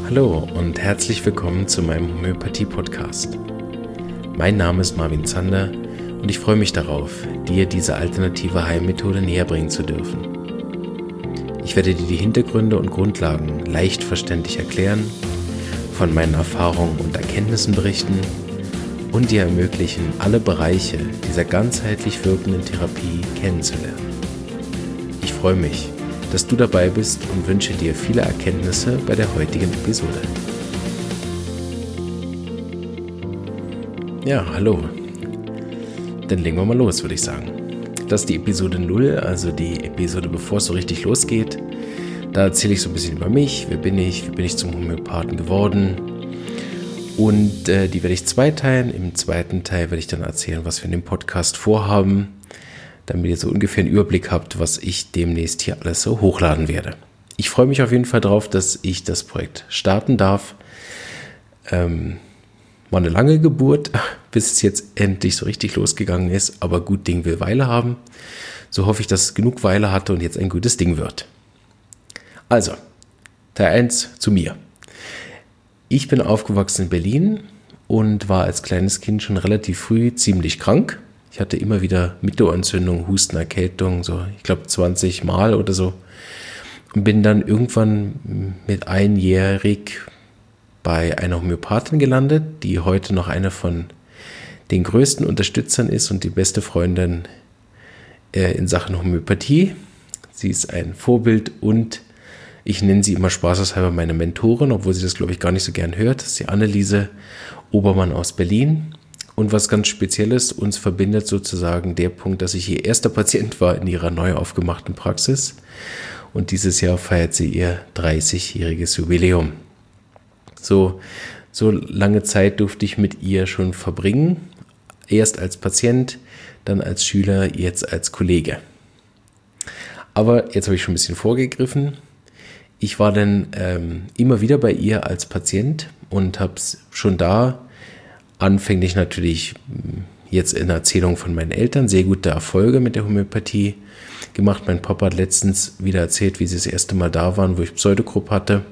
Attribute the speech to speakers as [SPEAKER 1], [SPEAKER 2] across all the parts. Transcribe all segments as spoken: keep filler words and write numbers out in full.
[SPEAKER 1] Hallo und herzlich willkommen zu meinem Homöopathie-Podcast. Mein Name ist Marvin Zander und ich freue mich darauf, dir diese alternative Heilmethode näher bringen zu dürfen. Ich werde dir die Hintergründe und Grundlagen leicht verständlich erklären, von meinen Erfahrungen und Erkenntnissen berichten und dir ermöglichen, alle Bereiche dieser ganzheitlich wirkenden Therapie kennenzulernen. Ich freue mich, dass du dabei bist und wünsche dir viele Erkenntnisse bei der heutigen Episode. Ja, hallo. Dann legen wir mal los, würde ich sagen. Das ist die Episode null, also die Episode, bevor es so richtig losgeht. Da erzähle ich so ein bisschen über mich, wer bin ich, wie bin ich zum Homöopathen geworden. Und äh, die werde ich zweiteilen. Im zweiten Teil werde ich dann erzählen, was wir in dem Podcast vorhaben, damit ihr so ungefähr einen Überblick habt, was ich demnächst hier alles so hochladen werde. Ich freue mich auf jeden Fall drauf, dass ich das Projekt starten darf. Ähm, war eine lange Geburt, bis es jetzt endlich so richtig losgegangen ist, aber gut Ding will Weile haben. So hoffe ich, dass es genug Weile hatte und jetzt ein gutes Ding wird. Also, Teil eins zu mir. Ich bin aufgewachsen in Berlin und war als kleines Kind schon relativ früh ziemlich krank. Ich hatte immer wieder Mittelohrentzündung, Husten, Erkältung, so ich glaube zwanzig Mal oder so. Und bin dann irgendwann mit einjährig bei einer Homöopathin gelandet, die heute noch eine von den größten Unterstützern ist und die beste Freundin äh, in Sachen Homöopathie. Sie ist ein Vorbild und ich nenne sie immer spaßeshalber meine Mentorin, obwohl sie das, glaube ich, gar nicht so gern hört. Das ist die Anneliese Obermann aus Berlin. Und was ganz Spezielles, uns verbindet sozusagen der Punkt, dass ich ihr erster Patient war in ihrer neu aufgemachten Praxis. Und dieses Jahr feiert sie ihr dreißigjähriges Jubiläum. So, so lange Zeit durfte ich mit ihr schon verbringen. Erst als Patient, dann als Schüler, jetzt als Kollege. Aber jetzt habe ich schon ein bisschen vorgegriffen. Ich war dann ähm, immer wieder bei ihr als Patient und habe es schon da anfänglich natürlich jetzt in Erzählung von meinen Eltern sehr gute Erfolge mit der Homöopathie gemacht. Mein Papa hat letztens wieder erzählt, wie sie das erste Mal da waren, wo ich Pseudogrupp hatte.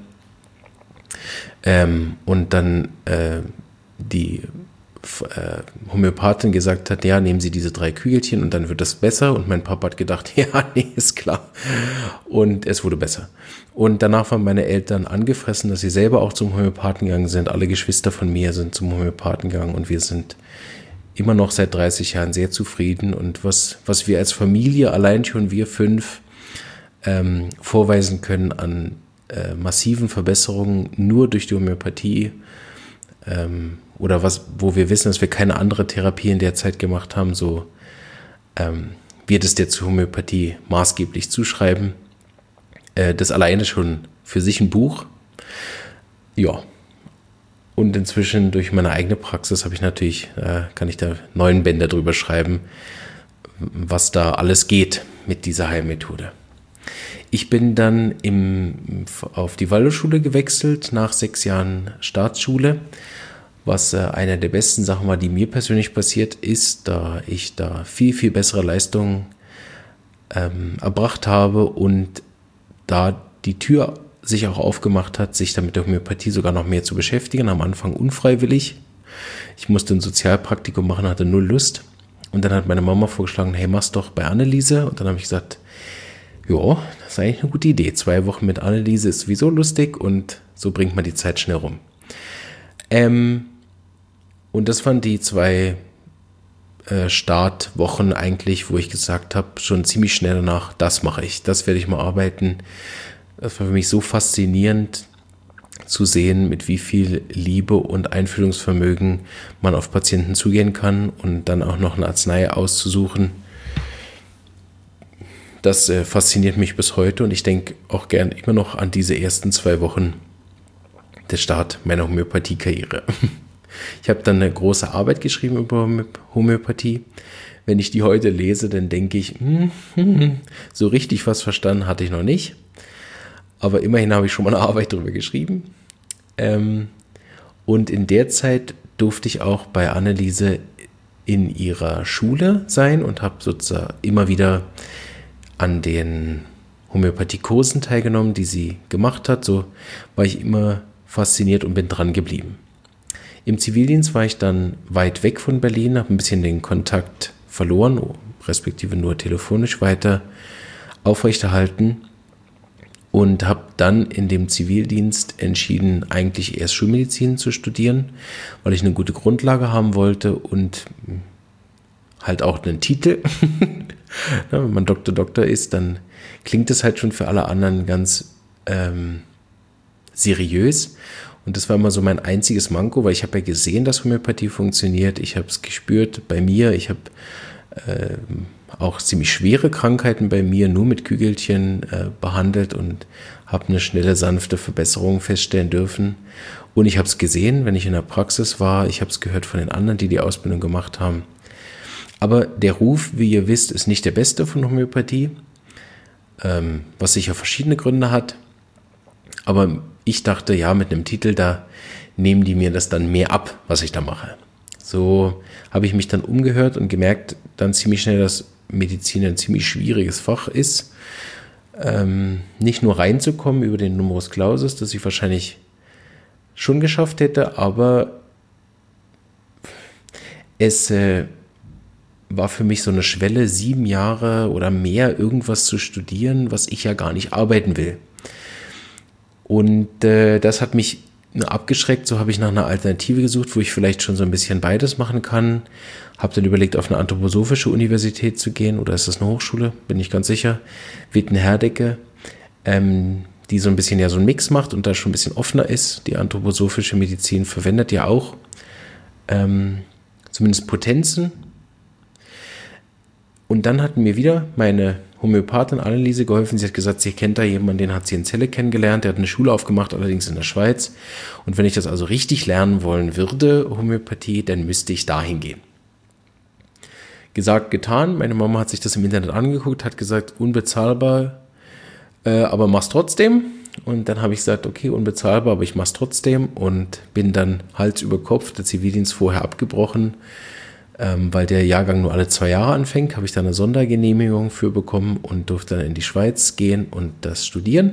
[SPEAKER 1] Ähm, und dann äh, die äh, Homöopathin gesagt hat, ja, nehmen Sie diese drei Kügelchen und dann wird das besser. Und mein Papa hat gedacht, ja, nee, ist klar. Und es wurde besser. Und danach waren meine Eltern angefressen, dass sie selber auch zum Homöopathen gegangen sind. Alle Geschwister von mir sind zum Homöopathen gegangen und wir sind immer noch seit dreißig Jahren sehr zufrieden. Und was, was wir als Familie, allein schon wir fünf, ähm, vorweisen können an äh, massiven Verbesserungen nur durch die Homöopathie, ähm, oder was, wo wir wissen, dass wir keine andere Therapie in der Zeit gemacht haben, so ähm, wird es der zur Homöopathie maßgeblich zuschreiben. Äh, das alleine schon für sich ein Buch. Ja. Und inzwischen durch meine eigene Praxis habe ich natürlich, äh, kann ich da neun Bände drüber schreiben, was da alles geht mit dieser Heilmethode. Ich bin dann im, auf die Waldorfschule gewechselt, nach sechs Jahren Staatsschule, was äh, eine der besten Sachen war, die mir persönlich passiert ist, da ich da viel, viel bessere Leistungen ähm, erbracht habe und da die Tür sich auch aufgemacht hat, sich dann mit der Homöopathie sogar noch mehr zu beschäftigen, am Anfang unfreiwillig. Ich musste ein Sozialpraktikum machen, hatte null Lust und dann hat meine Mama vorgeschlagen, hey, mach's doch bei Anneliese und dann habe ich gesagt, ja, das ist eigentlich eine gute Idee, zwei Wochen mit Anneliese ist sowieso lustig und so bringt man die Zeit schnell rum. Ähm, und das waren die zwei äh, Startwochen eigentlich, wo ich gesagt habe, schon ziemlich schnell danach, das mache ich, das werde ich mal arbeiten. Das war für mich so faszinierend zu sehen, mit wie viel Liebe und Einfühlungsvermögen man auf Patienten zugehen kann und dann auch noch eine Arznei auszusuchen. Das äh, fasziniert mich bis heute und ich denke auch gern immer noch an diese ersten zwei Wochen der Start meiner Homöopathie-Karriere. Ich habe dann eine große Arbeit geschrieben über Homöopathie. Wenn ich die heute lese, dann denke ich, hm, hm, so richtig was verstanden hatte ich noch nicht. Aber immerhin habe ich schon mal eine Arbeit darüber geschrieben. Ähm, und in der Zeit durfte ich auch bei Anneliese in ihrer Schule sein und habe sozusagen immer wieder an den Homöopathiekursen teilgenommen, die sie gemacht hat. So war ich immer fasziniert und bin dran geblieben. Im Zivildienst war ich dann weit weg von Berlin, habe ein bisschen den Kontakt verloren, respektive nur telefonisch weiter aufrechterhalten und habe dann in dem Zivildienst entschieden, eigentlich erst Schulmedizin zu studieren, weil ich eine gute Grundlage haben wollte und halt auch einen Titel. Ja, wenn man Doktor Doktor ist, dann klingt das halt schon für alle anderen ganz ähm, seriös. Und das war immer so mein einziges Manko, weil ich habe ja gesehen, dass Homöopathie funktioniert. Ich habe es gespürt bei mir. Ich habe äh, auch ziemlich schwere Krankheiten bei mir nur mit Kügelchen äh, behandelt und habe eine schnelle, sanfte Verbesserung feststellen dürfen. Und ich habe es gesehen, wenn ich in der Praxis war. Ich habe es gehört von den anderen, die die Ausbildung gemacht haben. Aber der Ruf, wie ihr wisst, ist nicht der beste von Homöopathie, ähm, was sicher verschiedene Gründe hat. Aber ich dachte, ja, mit einem Titel, da nehmen die mir das dann mehr ab, was ich da mache. So habe ich mich dann umgehört und gemerkt dann ziemlich schnell, dass Medizin ein ziemlich schwieriges Fach ist. Ähm, nicht nur reinzukommen über den Numerus Clausus, das ich wahrscheinlich schon geschafft hätte, aber es äh, war für mich so eine Schwelle, sieben Jahre oder mehr irgendwas zu studieren, was ich ja gar nicht arbeiten will. Und äh, das hat mich abgeschreckt, so habe ich nach einer Alternative gesucht, wo ich vielleicht schon so ein bisschen beides machen kann. Habe dann überlegt, auf eine anthroposophische Universität zu gehen, oder ist das eine Hochschule? Bin ich ganz sicher. Witten-Herdecke, ähm, die so ein bisschen ja so einen Mix macht und da schon ein bisschen offener ist. Die anthroposophische Medizin verwendet ja auch ähm, zumindest Potenzen. Und dann hat mir wieder meine Homöopathin Anneliese geholfen. Sie hat gesagt, sie kennt da jemanden, den hat sie in Celle kennengelernt. Der hat eine Schule aufgemacht, allerdings in der Schweiz. Und wenn ich das also richtig lernen wollen würde, Homöopathie, dann müsste ich dahin gehen. Gesagt, getan. Meine Mama hat sich das im Internet angeguckt, hat gesagt, unbezahlbar, äh, aber mach's trotzdem. Und dann habe ich gesagt, okay, unbezahlbar, aber ich mach's trotzdem. Und bin dann Hals über Kopf, der Zivildienst vorher abgebrochen, ähm, weil der Jahrgang nur alle zwei Jahre anfängt, habe ich da eine Sondergenehmigung für bekommen und durfte dann in die Schweiz gehen und das studieren.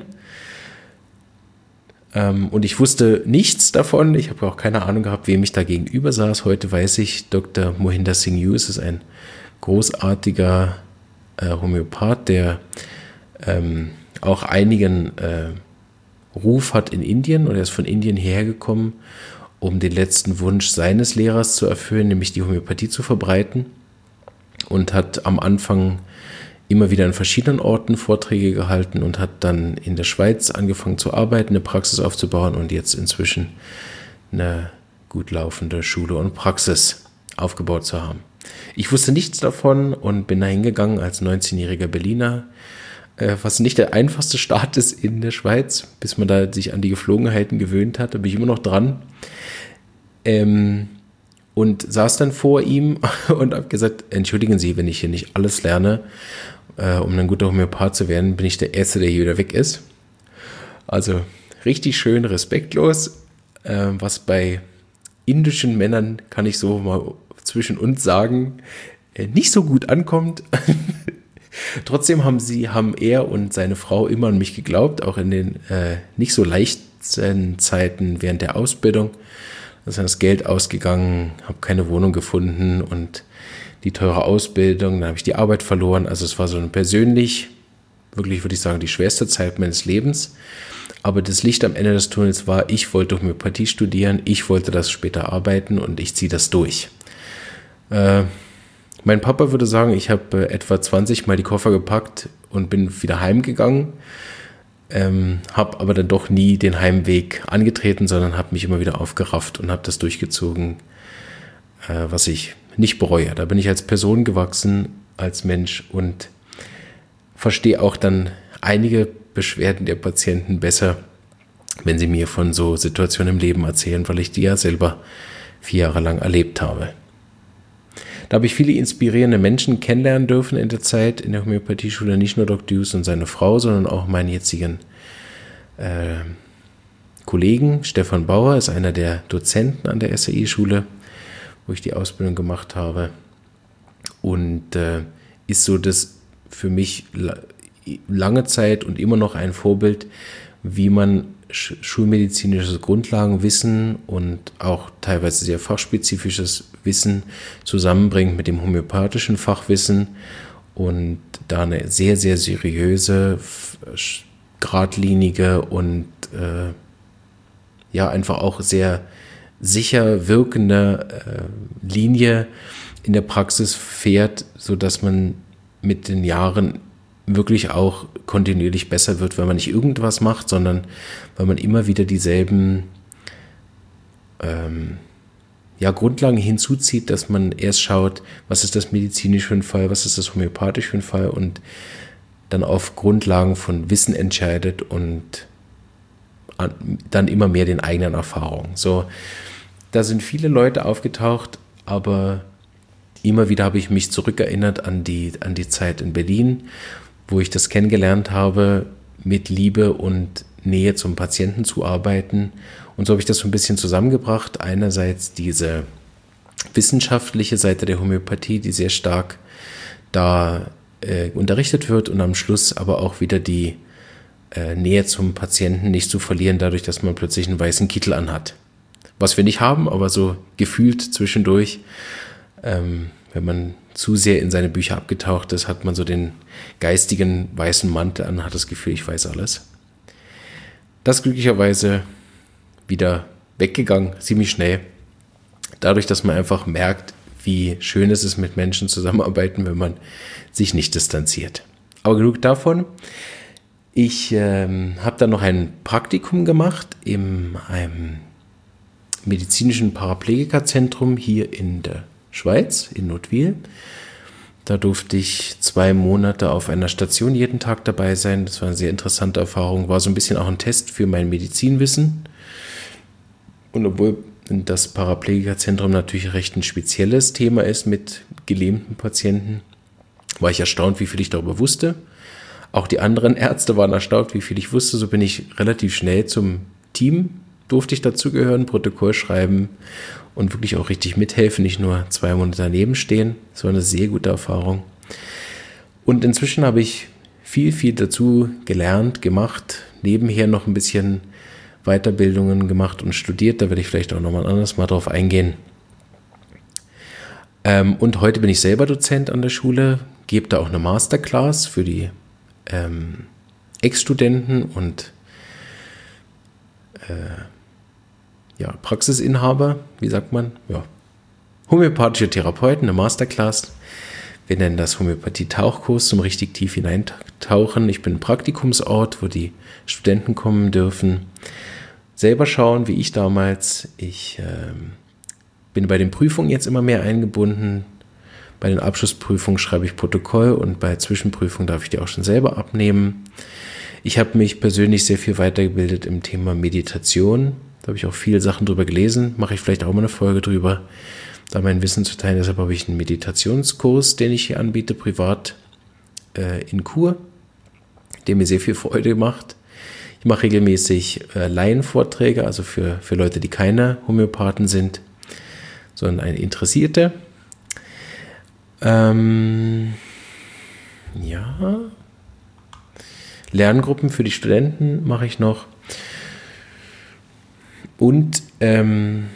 [SPEAKER 1] Ähm, und ich wusste nichts davon, ich habe auch keine Ahnung gehabt, wem ich da gegenüber saß. Heute weiß ich, Doktor Mohinder Singh Hughes ist ein großartiger äh, Homöopath, der ähm, auch einigen äh, Ruf hat in Indien, und er ist von Indien hierher gekommen, um den letzten Wunsch seines Lehrers zu erfüllen, nämlich die Homöopathie zu verbreiten, und hat am Anfang immer wieder an verschiedenen Orten Vorträge gehalten und hat dann in der Schweiz angefangen zu arbeiten, eine Praxis aufzubauen und jetzt inzwischen eine gut laufende Schule und Praxis aufgebaut zu haben. Ich wusste nichts davon und bin da hingegangen als neunzehnjähriger Berliner, was nicht der einfachste Start ist in der Schweiz, bis man da sich an die Geflogenheiten gewöhnt hat. Da bin ich immer noch dran. Ähm, und saß dann vor ihm und habe gesagt, entschuldigen Sie, wenn ich hier nicht alles lerne, äh, um ein guter Homöopath zu werden, bin ich der Erste, der hier wieder weg ist. Also richtig schön respektlos, äh, was bei indischen Männern, kann ich so mal zwischen uns sagen, äh, nicht so gut ankommt. Trotzdem haben sie, haben er und seine Frau immer an mich geglaubt, auch in den äh, nicht so leichten Zeiten während der Ausbildung. Da ist das Geld ausgegangen, habe keine Wohnung gefunden und die teure Ausbildung, dann habe ich die Arbeit verloren. Also es war so eine persönlich, wirklich würde ich sagen, die schwerste Zeit meines Lebens. Aber das Licht am Ende des Tunnels war, ich wollte Homöopathie studieren, ich wollte das später arbeiten und ich ziehe das durch. Äh, Mein Papa würde sagen, ich habe äh, etwa zwanzig Mal die Koffer gepackt und bin wieder heimgegangen, ähm, habe aber dann doch nie den Heimweg angetreten, sondern habe mich immer wieder aufgerafft und habe das durchgezogen, äh, was ich nicht bereue. Da bin ich als Person gewachsen, als Mensch, und verstehe auch dann einige Beschwerden der Patienten besser, wenn sie mir von so Situationen im Leben erzählen, weil ich die ja selber vier Jahre lang erlebt habe. Da habe ich viele inspirierende Menschen kennenlernen dürfen in der Zeit in der Homöopathieschule, nicht nur Doktor Hughes und seine Frau, sondern auch meinen jetzigen äh, Kollegen. Stefan Bauer ist einer der Dozenten an der S A I-Schule, wo ich die Ausbildung gemacht habe, und äh, ist so das für mich la- lange Zeit und immer noch ein Vorbild, wie man sch- schulmedizinisches Grundlagenwissen und auch teilweise sehr fachspezifisches Wissen zusammenbringt mit dem homöopathischen Fachwissen und da eine sehr, sehr seriöse, geradlinige und äh, ja, einfach auch sehr sicher wirkende äh, Linie in der Praxis fährt, sodass man mit den Jahren wirklich auch kontinuierlich besser wird, weil man nicht irgendwas macht, sondern weil man immer wieder dieselben ähm, ja, Grundlagen hinzuzieht, dass man erst schaut, was ist das medizinisch für ein Fall, was ist das homöopathisch für ein Fall und dann auf Grundlagen von Wissen entscheidet und an, dann immer mehr den eigenen Erfahrungen. So, da sind viele Leute aufgetaucht, aber immer wieder habe ich mich zurückerinnert an die, an die Zeit in Berlin, wo ich das kennengelernt habe, mit Liebe und Nähe zum Patienten zu arbeiten. Und so habe ich das so ein bisschen zusammengebracht. Einerseits diese wissenschaftliche Seite der Homöopathie, die sehr stark da äh, unterrichtet wird und am Schluss aber auch wieder die äh, Nähe zum Patienten nicht zu verlieren, dadurch, dass man plötzlich einen weißen Kittel anhat. Was wir nicht haben, aber so gefühlt zwischendurch, ähm, wenn man zu sehr in seine Bücher abgetaucht ist, hat man so den geistigen weißen Mantel an, hat das Gefühl, ich weiß alles. Das ist glücklicherweise wieder weggegangen, ziemlich schnell. Dadurch, dass man einfach merkt, wie schön es ist, mit Menschen zusammenarbeiten, wenn man sich nicht distanziert. Aber genug davon. Ich ähm, habe dann noch ein Praktikum gemacht in einem medizinischen Paraplegikerzentrum hier in der Schweiz, in Nottwil. Da durfte ich zwei Monate auf einer Station jeden Tag dabei sein. Das war eine sehr interessante Erfahrung. War so ein bisschen auch ein Test für mein Medizinwissen. Und obwohl das Paraplegikerzentrum natürlich recht ein spezielles Thema ist mit gelähmten Patienten, war ich erstaunt, wie viel ich darüber wusste. Auch die anderen Ärzte waren erstaunt, wie viel ich wusste. So bin ich relativ schnell zum Team, durfte ich dazugehören, Protokoll schreiben und wirklich auch richtig mithelfen, nicht nur zwei Monate daneben stehen. Das war eine sehr gute Erfahrung. Und inzwischen habe ich viel, viel dazu gelernt, gemacht, nebenher noch ein bisschen Weiterbildungen gemacht und studiert. Da werde ich vielleicht auch nochmal anders mal drauf eingehen. Ähm, und heute bin ich selber Dozent an der Schule, gebe da auch eine Masterclass für die ähm, Ex-Studenten und äh, ja, Praxisinhaber, wie sagt man? Ja, homöopathische Therapeuten, eine Masterclass. Wir nennen das Homöopathie-Tauchkurs zum richtig tief hineintauchen. Ich bin ein Praktikumsort, wo die Studenten kommen dürfen, selber schauen, wie ich damals. Ich ähm, bin bei den Prüfungen jetzt immer mehr eingebunden. Bei den Abschlussprüfungen schreibe ich Protokoll und bei Zwischenprüfungen darf ich die auch schon selber abnehmen. Ich habe mich persönlich sehr viel weitergebildet im Thema Meditation. Da habe ich auch viele Sachen drüber gelesen. Mache ich vielleicht auch mal eine Folge drüber, da mein Wissen zu teilen. Deshalb habe ich einen Meditationskurs, den ich hier anbiete, privat äh, in Chur, der mir sehr viel Freude macht. Ich mache regelmäßig äh, Laienvorträge, also für, für Leute, die keine Homöopathen sind, sondern eine Interessierte. Ähm, ja, Lerngruppen für die Studenten mache ich noch. Und, ähm,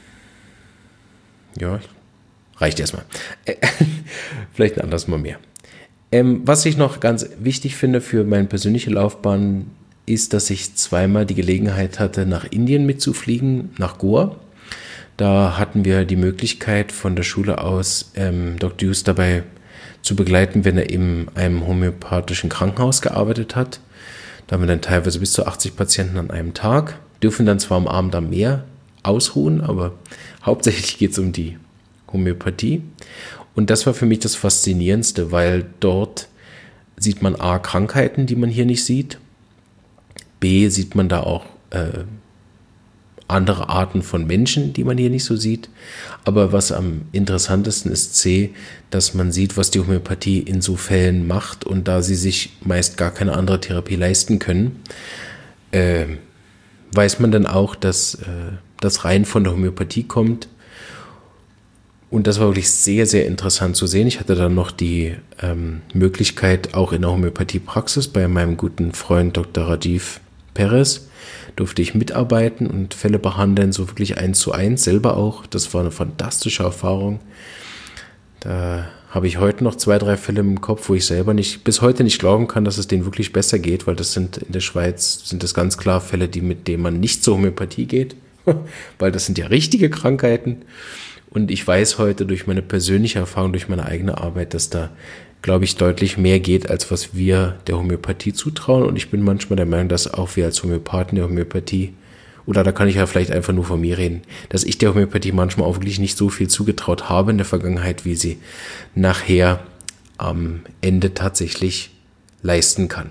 [SPEAKER 1] ja, reicht erstmal. Äh, vielleicht ein anderes Mal mehr. Ähm, was ich noch ganz wichtig finde für meine persönliche Laufbahn, ist, dass ich zweimal die Gelegenheit hatte, nach Indien mitzufliegen, nach Goa. Da hatten wir die Möglichkeit, von der Schule aus ähm, Doktor Hughes dabei zu begleiten, wenn er in einem homöopathischen Krankenhaus gearbeitet hat. Da haben wir dann teilweise bis zu achtzig Patienten an einem Tag. Dürfen dann zwar am Abend am Meer ausruhen, aber hauptsächlich geht es um die Homöopathie. Und das war für mich das Faszinierendste, weil dort sieht man A, Krankheiten, die man hier nicht sieht. B, sieht man da auch äh, andere Arten von Menschen, die man hier nicht so sieht. Aber was am interessantesten ist, C, dass man sieht, was die Homöopathie in so Fällen macht. Und da sie sich meist gar keine andere Therapie leisten können, äh, weiß man dann auch, dass äh, das rein von der Homöopathie kommt. Und das war wirklich sehr, sehr interessant zu sehen. Ich hatte dann noch die ähm, Möglichkeit, auch in der Homöopathie-Praxis bei meinem guten Freund Doktor Rajiv Perez durfte ich mitarbeiten und Fälle behandeln, so wirklich eins zu eins, selber auch. Das war eine fantastische Erfahrung. Da habe ich heute noch zwei, drei Fälle im Kopf, wo ich selber nicht, bis heute nicht glauben kann, dass es denen wirklich besser geht, weil das sind in der Schweiz, sind das ganz klar Fälle, die mit denen man nicht zur Homöopathie geht, weil das sind ja richtige Krankheiten. Und ich weiß heute durch meine persönliche Erfahrung, durch meine eigene Arbeit, dass da, glaube ich, deutlich mehr geht, als was wir der Homöopathie zutrauen. Und ich bin manchmal der Meinung, dass auch wir als Homöopathen der Homöopathie, oder da kann ich ja vielleicht einfach nur von mir reden, dass ich der Homöopathie manchmal auch wirklich nicht so viel zugetraut habe in der Vergangenheit, wie sie nachher am Ende tatsächlich leisten kann.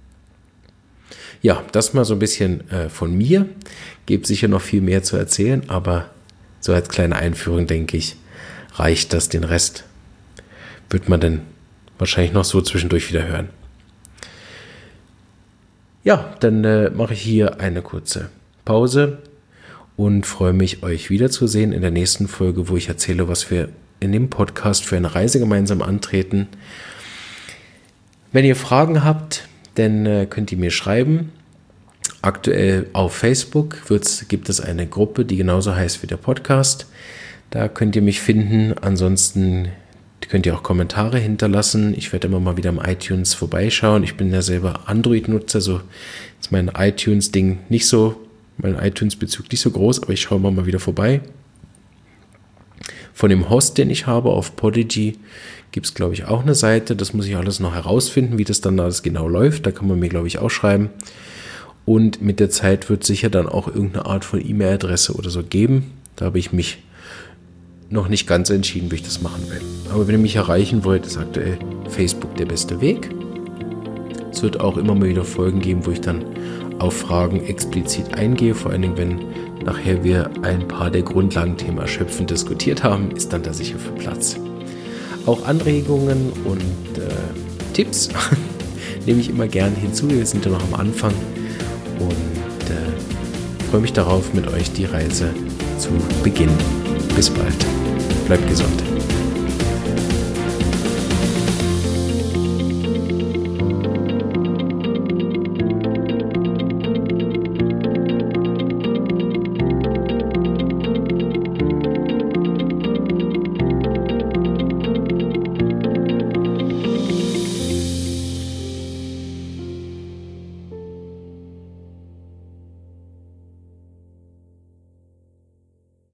[SPEAKER 1] Ja, das mal so ein bisschen äh, von mir. Gibt sicher noch viel mehr zu erzählen, aber so als kleine Einführung, denke ich, reicht das. Den Rest wird man dann wahrscheinlich noch so zwischendurch wieder hören. Ja, dann äh, mache ich hier eine kurze Pause und freue mich, euch wiederzusehen in der nächsten Folge, wo ich erzähle, was wir in dem Podcast für eine Reise gemeinsam antreten. Wenn ihr Fragen habt, dann äh, könnt ihr mir schreiben. Aktuell auf Facebook wird's, gibt es eine Gruppe, die genauso heißt wie der Podcast. Da könnt ihr mich finden. Ansonsten könnt ihr auch Kommentare hinterlassen. Ich werde immer mal wieder am iTunes vorbeischauen. Ich bin ja selber Android-Nutzer, so ist mein iTunes-Ding nicht so, mein iTunes-Bezug nicht so groß, aber ich schaue mal wieder vorbei. Von dem Host, den ich habe auf Podigy, gibt es, glaube ich, auch eine Seite. Das muss ich alles noch herausfinden, wie das dann alles genau läuft. Da kann man mir, glaube ich, auch schreiben. Und mit der Zeit wird sicher dann auch irgendeine Art von E-Mail-Adresse oder so geben. Da habe ich mich noch nicht ganz entschieden, wie ich das machen will. Aber wenn ihr mich erreichen wollt, ist aktuell Facebook der beste Weg. Es wird auch immer mal wieder Folgen geben, wo ich dann auf Fragen explizit eingehe. Vor allen Dingen, wenn nachher wir ein paar der Grundlagenthemen erschöpfend diskutiert haben, ist dann da sicher für Platz. Auch Anregungen und äh, Tipps nehme ich immer gerne hinzu. Wir sind ja noch am Anfang und äh, freue mich darauf, mit euch die Reise zu beginnen. Bis bald. Bleibt gesund.